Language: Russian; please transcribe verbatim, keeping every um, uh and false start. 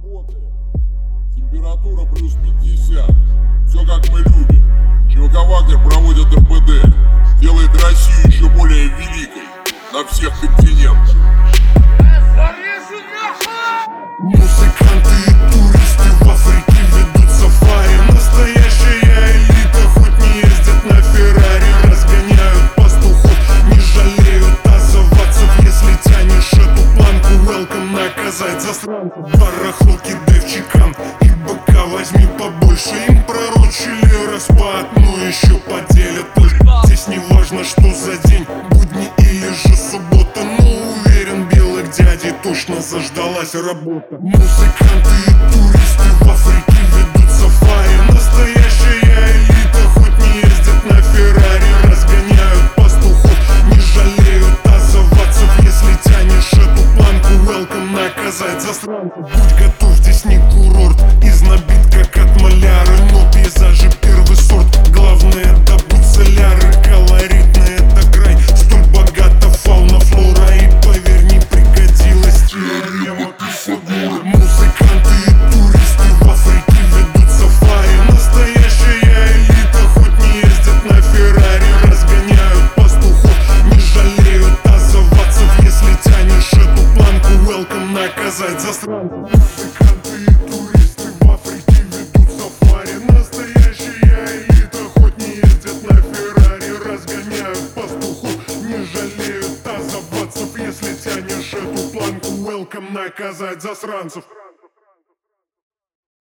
Работаем. Температура плюс пятьдесят. Все как мы любим. ЧВК «Вагнер» проводит эр пэ дэ. Делает Россию еще более великой на всех континентах. Музыканты и туристы в Африке ведут сафари. Настоящая элита, хоть не ездят на Феррари. Разгоняют пастухов, не жалеют азовцев. Если тянешь эту планку, welcome наказать засранцев. Барахло кидай в чекан и быка возьми побольше. Им пророчили распад, но еще поделят пыль. Здесь не важно, что за день, будни или же суббота. Но уверен, белых дядей точно заждалась работа. Музыканты и туристы в Африке ведут сафари. Настоящая элита, хоть не ездят на Феррари. Разгоняют пастухов, не жалеют азовцев. Если тянешь эту планку, welcome наказать засранцев. Будь готов, здесь не курорт, из набит как от маляры. Но пейзажи первый сорт, главное добыть соляры. Колоритный это край, столь богата фауна, флора. И поверь, не пригодилась теорема Пифагора. Музыканты и туристы в Африке ведут сафари. Настоящая элита, хоть не ездят на Феррари. Разгоняют пастухов, не жалеют азовцев. Если тянешь эту планку, welcome наказать засранцев. Музыканты и туристы в Африке ведут сафари. Настоящая элита, хоть не ездят на Феррари. Разгоняют пастухов, не жалеют азовцев. Если тянешь эту планку, welcome наказать засранцев.